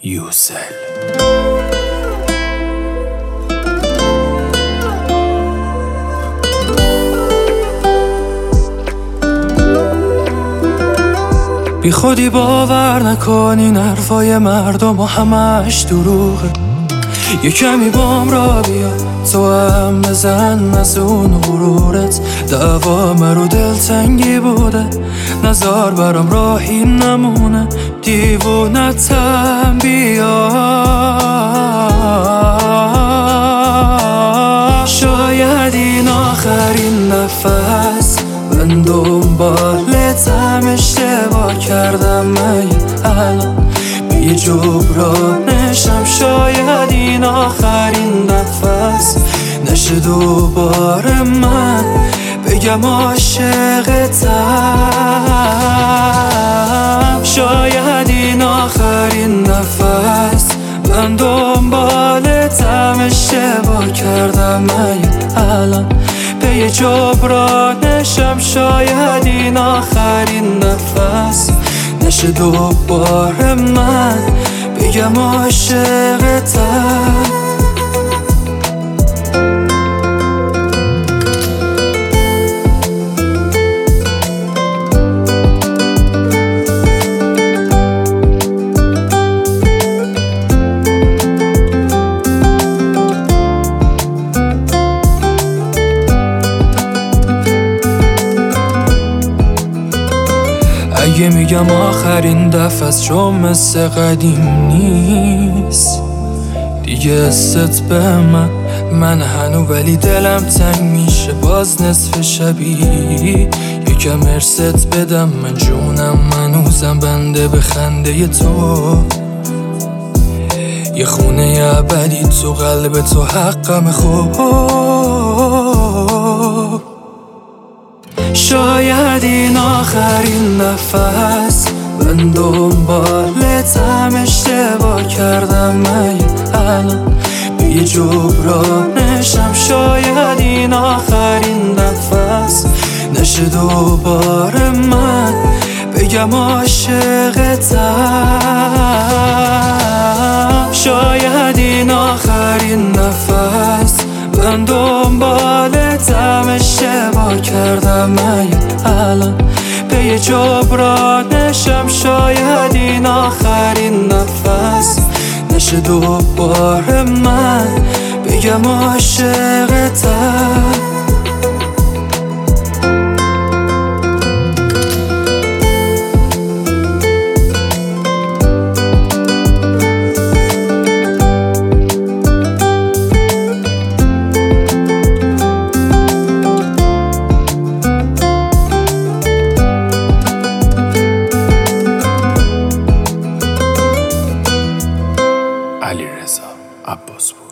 یوسل. بی خودی باور نکن این حرفای مردم و همش دروغه. یه کمی بام را بیا تو هم بزن از اون غرورت. دوام رو دلتنگی بوده نزار برام راهی نمونه. دیوونتم بیا شاید این آخرین نفس من دنبالتم. اشتباه کردم من الان به یه جبرانشم. شاید این آخرین نفس نشه دوباره من بگم عاشقتم. شاید این آخرین نفس من دنبالتم. اشتباه کردم من الان به یه جبرانشم. شاید این آخرین نفس نشه دوباره من بگم عاشقتم. اگه میگم آخرین دفعه است چون مثل قدیم نیست دیگه. است به من هنو ولی دلم تنگ میشه باز نصف شبی. یکم ارست بدم من جونم منوزم بنده به خنده تو. یه خونه ابدی تو قلب تو حقم خوب. شاید این آخرین نفس من دنبالتم. اشتباه کردم من الان به یه جبرانشم. شاید این آخرین نفس نشه دوباره من بگم عاشقتم. شاید این آخرین نفس من دنبالتم. اشتباه کردم من الان به یه جبرانشم. شاید این آخرین نفس نشه دوباره من بگم عاشقتم. علیرضا عباسپور.